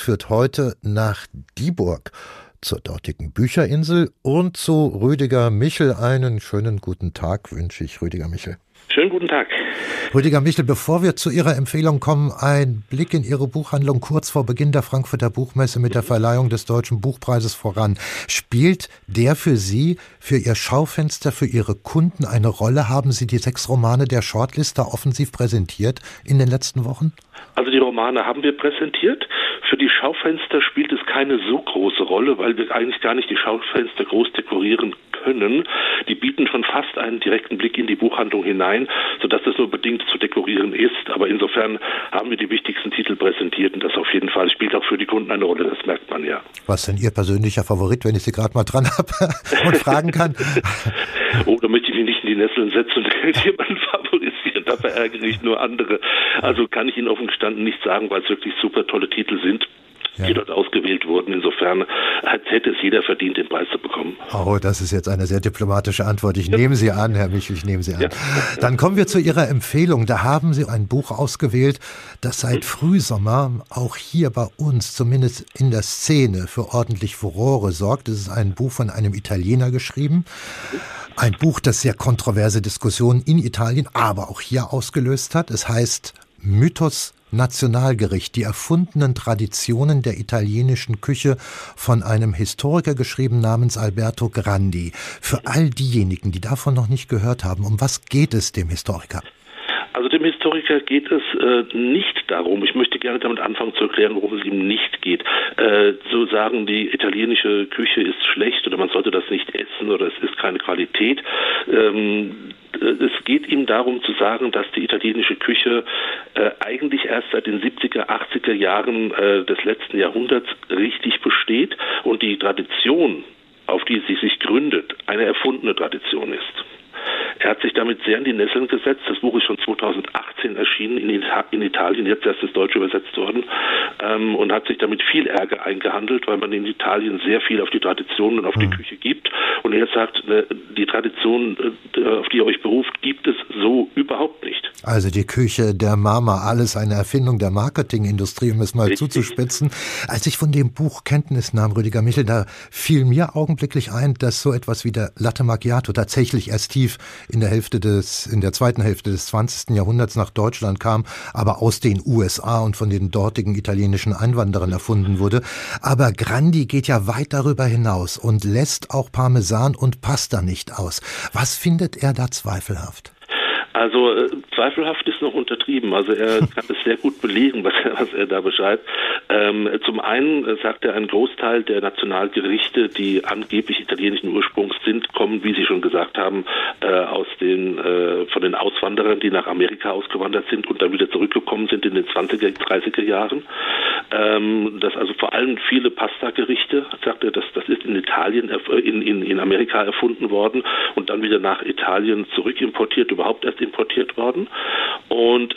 führt heute nach Dieburg, zur dortigen Bücherinsel und zu Rüdiger Michel. Einen schönen guten Tag wünsche ich, Rüdiger Michel. Schönen guten Tag. Rüdiger Michel, bevor wir zu Ihrer Empfehlung kommen, ein Blick in Ihre Buchhandlung kurz vor Beginn der Frankfurter Buchmesse mit der Verleihung des Deutschen Buchpreises voran. Spielt der für Sie, für Ihr Schaufenster, für Ihre Kunden eine Rolle? Haben Sie die 6 Romane der Shortlist da offensiv präsentiert in den letzten Wochen? Also die Romane haben wir präsentiert. Für die Schaufenster spielt es keine so große Rolle, weil wir eigentlich gar nicht die Schaufenster groß dekorieren können. Die bieten schon fast einen direkten Blick in die Buchhandlung hinein, sodass das nur bedingt zu dekorieren ist. Aber insofern haben wir die wichtigsten Titel präsentiert und das auf jeden Fall spielt auch für die Kunden eine Rolle, das merkt man ja. Was ist denn Ihr persönlicher Favorit, wenn ich Sie gerade mal dran habe und fragen kann? Oh, da möchte ich mich nicht in die Nesseln setzen und jemanden favorisieren, da verärgere ich nur andere. Also kann ich Ihnen offen gestanden nicht sagen, weil es wirklich super tolle Titel sind, die dort ausgewählt wurden. Insofern hätte es jeder verdient, den Preis zu bekommen. Oh, das ist jetzt eine sehr diplomatische Antwort. Ich nehme sie an, Herr Michel, ich nehme sie an. Ja. Dann kommen wir zu Ihrer Empfehlung. Da haben Sie ein Buch ausgewählt, das seit Frühsommer auch hier bei uns, zumindest in der Szene, für ordentlich Furore sorgt. Es ist ein Buch von einem Italiener geschrieben. Ein Buch, das sehr kontroverse Diskussionen in Italien, aber auch hier ausgelöst hat. Es heißt Mythos Nationalgericht, die erfundenen Traditionen der italienischen Küche, von einem Historiker geschrieben namens Alberto Grandi. Für all diejenigen, die davon noch nicht gehört haben, um was geht es dem Historiker? Also dem Historiker geht es nicht darum, ich möchte gerne damit anfangen zu erklären, worum es ihm nicht geht. Zu sagen, die italienische Küche ist schlecht oder man sollte das nicht essen oder es ist keine Qualität. Es geht ihm darum zu sagen, dass die italienische Küche eigentlich erst seit den 70er, 80er Jahren des letzten Jahrhunderts richtig besteht und die Tradition, auf die sie sich gründet, eine erfundene Tradition ist. Er hat sich damit sehr in die Nesseln gesetzt. Das Buch ist schon 2018 erschienen in Italien, jetzt erst ins Deutsche übersetzt worden, und hat sich damit viel Ärger eingehandelt, weil man in Italien sehr viel auf die Tradition und auf die Küche gibt. Und er sagt, die Tradition, auf die ihr euch beruft, gibt es so überhaupt nicht. Also die Küche der Mama, alles eine Erfindung der Marketingindustrie, um es mal Richtig zuzuspitzen. Als ich von dem Buch Kenntnis nahm, Rüdiger Michel, da fiel mir augenblicklich ein, dass so etwas wie der Latte Macchiato tatsächlich erst tief in der zweiten Hälfte des 20. Jahrhunderts nach Deutschland kam, aber aus den USA und von den dortigen italienischen Einwanderern erfunden wurde. Aber Grandi geht ja weit darüber hinaus und lässt auch Parmesan und Pasta nicht aus. Was findet er da zweifelhaft? Also zweifelhaft ist noch untertrieben. Also er kann es sehr gut belegen, was er da beschreibt. Zum einen sagt er, ein Großteil der Nationalgerichte, die angeblich italienischen Ursprungs sind, kommen, wie Sie schon gesagt haben, von den Auswanderern, die nach Amerika ausgewandert sind und dann wieder zurückgekommen sind in den 20er, 30er Jahren. Dass also vor allem viele Pasta-Gerichte, sagt er, das ist in Italien, in Amerika erfunden worden und dann wieder nach Italien zurückimportiert, überhaupt erst importiert worden. Und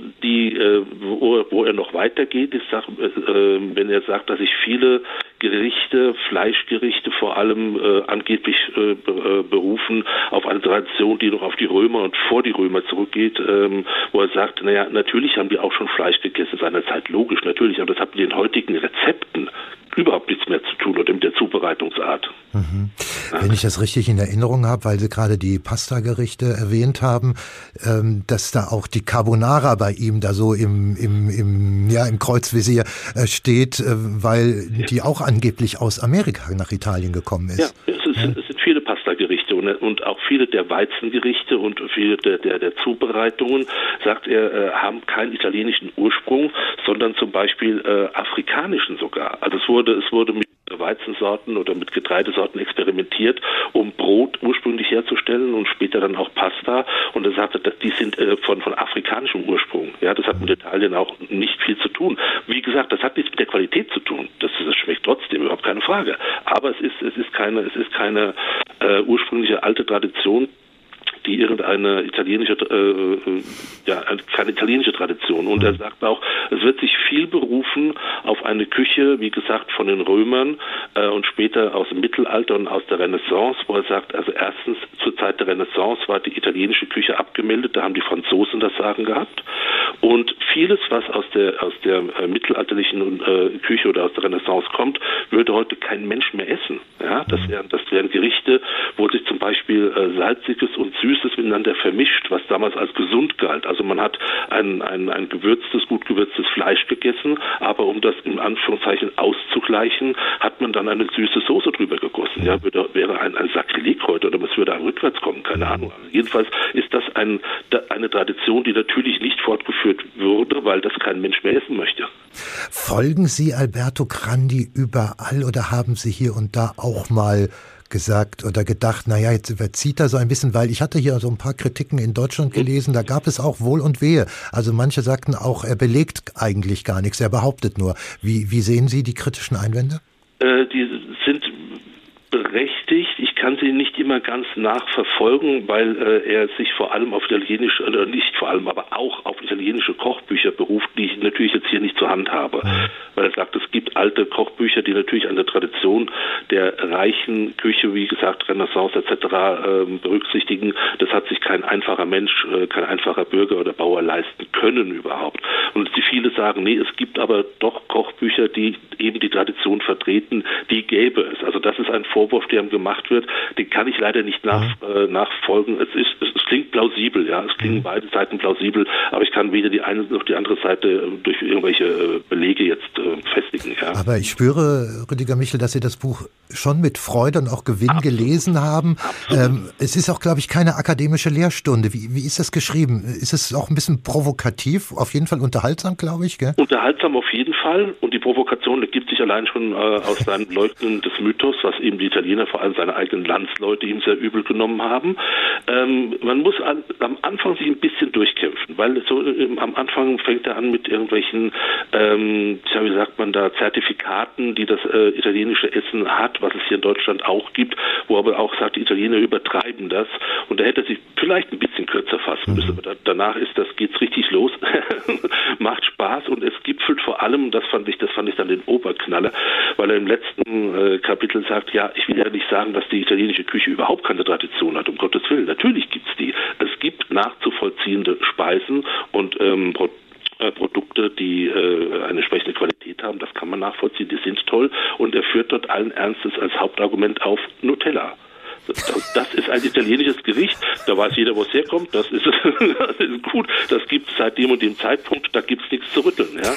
wo er noch weitergeht, ist, wenn er sagt, dass sich viele Gerichte, Fleischgerichte vor allem angeblich berufen auf eine Tradition, die noch auf die Römer und vor die Römer zurückgeht, wo er sagt, naja, natürlich haben die auch schon Fleisch gegessen seinerzeit, logisch, natürlich, aber das hat mit den heutigen Rezepten überhaupt nichts mehr zu tun oder mit der Zubereitungsart. Mhm. Wenn ich das richtig in Erinnerung habe, weil Sie gerade die Pasta-Gerichte erwähnt haben, dass da auch die Carbonara bei ihm da so im Kreuzvisier steht, weil die auch angeblich aus Amerika nach Italien gekommen ist. Ja, es sind viele Pasta-Gerichte und auch viele der Weizengerichte und viele der Zubereitungen, sagt er, haben keinen italienischen Ursprung, sondern zum Beispiel afrikanischen sogar. Also es wurde mit Weizensorten oder mit Getreidesorten experimentiert, um Brot ursprünglich herzustellen und später dann auch Pasta. Und er sagte, dass die sind von afrikanischem Ursprung. Ja, das hat mit Italien auch nicht viel zu tun. Wie gesagt, das hat nichts mit der Qualität zu tun. Das schmeckt trotzdem, überhaupt keine Frage. Aber es ist keine ursprüngliche alte Tradition, die irgendeine keine italienische Tradition. Und er sagt auch, es wird sich viel berufen auf eine Küche, wie gesagt, von den Römern und später aus dem Mittelalter und aus der Renaissance, wo er sagt, also erstens zur Zeit der Renaissance war die italienische Küche abgemeldet, da haben die Franzosen das Sagen gehabt. Und vieles, was aus der mittelalterlichen Küche oder aus der Renaissance kommt, würde heute kein Mensch mehr essen. Ja, das wären Gerichte, wo sich zum Beispiel Salziges und Süßes miteinander vermischt, was damals als gesund galt. Also man hat ein gut gewürztes Fleisch gegessen, aber um das in Anführungszeichen auszugleichen, hat man dann eine süße Soße drüber gegossen. Ja, wäre ein Sakrileg heute, oder es würde einem rückwärts kommen, keine Ahnung. Also jedenfalls ist das eine Tradition, die natürlich nicht fortgeführt würde, weil das kein Mensch mehr essen möchte. Folgen Sie Alberto Grandi überall oder haben Sie hier und da auch mal gesagt oder gedacht, naja, jetzt überzieht er so ein bisschen, weil ich hatte hier so ein paar Kritiken in Deutschland gelesen, da gab es auch Wohl und Wehe. Also manche sagten auch, er belegt eigentlich gar nichts, er behauptet nur. Wie sehen Sie die kritischen Einwände? Die sind berechtigt. Ich kann sie nicht immer ganz nachverfolgen, weil er sich vor allem auf italienische, oder nicht vor allem, aber auch auf italienische Kochbücher beruft, die ich natürlich jetzt hier nicht zur Hand habe. Weil er sagt, es gibt alte Kochbücher, die natürlich eine Tradition der reichen Küche, wie gesagt, Renaissance etc. Berücksichtigen. Das hat sich kein einfacher Mensch, kein einfacher Bürger oder Bauer leisten können überhaupt. Und die viele sagen, nee, es gibt aber doch Kochbücher, die eben die Tradition vertreten, die gäbe es. Also das ist ein Vorwurf, der ihm gemacht wird, den kann ich leider nicht nachfolgen. Es klingt plausibel, ja, es klingen beide Seiten plausibel, aber ich kann weder die eine noch die andere Seite durch irgendwelche Belege jetzt festigen. Ja. Aber ich spüre, Rüdiger Michel, dass Sie das Buch schon mit Freude und auch Gewinn gelesen haben. Es ist auch, glaube ich, keine akademische Lehrstunde. Wie ist das geschrieben? Ist es auch ein bisschen provokativ? Auf jeden Fall unterhaltsam, glaube ich, gell? Unterhaltsam auf jeden Fall, und die Provokation ergibt sich allein schon aus seinem Leugnen des Mythos, was eben die Italiener, vor allem seine eigenen Landsleute, ihm sehr übel genommen haben. Man muss am Anfang sich ein bisschen durchkämpfen, weil so am Anfang fängt er an mit irgendwelchen, wie sagt man da, Zertifikaten, die das italienische Essen hat, was es hier in Deutschland auch gibt, wo aber auch sagt, die Italiener übertreiben das, und da hätte er sich vielleicht ein bisschen kürzer fassen müssen. Aber danach geht's richtig los, macht Spaß, und es gipfelt vor allem, das fand ich dann den Oberknaller, weil er im letzten Kapitel sagt, ja, ich will ja nicht sagen, dass die italienische Küche überhaupt keine Tradition hat, um Gottes Willen. Natürlich gibt's die. Es gibt nachzuvollziehende Speisen und Produkte, die eine entsprechende Qualität haben, das kann man nachvollziehen, die sind toll, und er führt dort allen Ernstes als Hauptargument auf Nutella. Das ist ein italienisches Gericht, da weiß jeder, wo es herkommt, das ist gut, das gibt es seit dem und dem Zeitpunkt, da gibt es nichts zu rütteln. Ja?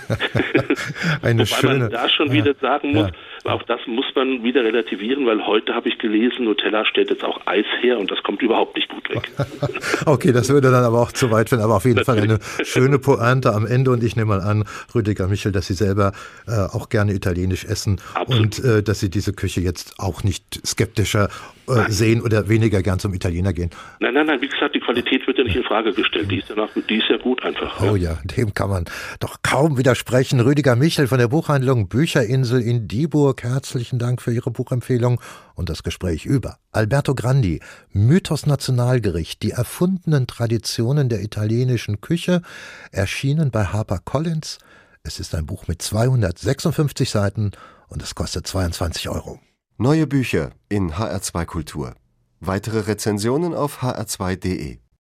Wobei man da schon wieder sagen muss, auch das muss man wieder relativieren, weil heute habe ich gelesen, Nutella stellt jetzt auch Eis her, und das kommt überhaupt nicht gut weg. Okay, das würde dann aber auch zu weit führen, aber auf jeden Fall eine schöne Pointe am Ende, und ich nehme mal an, Rüdiger Michel, dass Sie selber auch gerne italienisch essen. Absolut. Und dass Sie diese Küche jetzt auch nicht skeptischer sehen oder weniger gern zum Italiener gehen. Nein, wie gesagt, die Qualität wird ja nicht in Frage gestellt. Die ist ja gut einfach. Oh ja, dem kann man doch kaum widersprechen. Rüdiger Michel von der Buchhandlung Bücherinsel in Dieburg, herzlichen Dank für Ihre Buchempfehlung und das Gespräch über Alberto Grandi, Mythos Nationalgericht, die erfundenen Traditionen der italienischen Küche, erschienen bei HarperCollins. Es ist ein Buch mit 256 Seiten und es kostet 22 €. Neue Bücher in HR2 Kultur. Weitere Rezensionen auf hr2.de.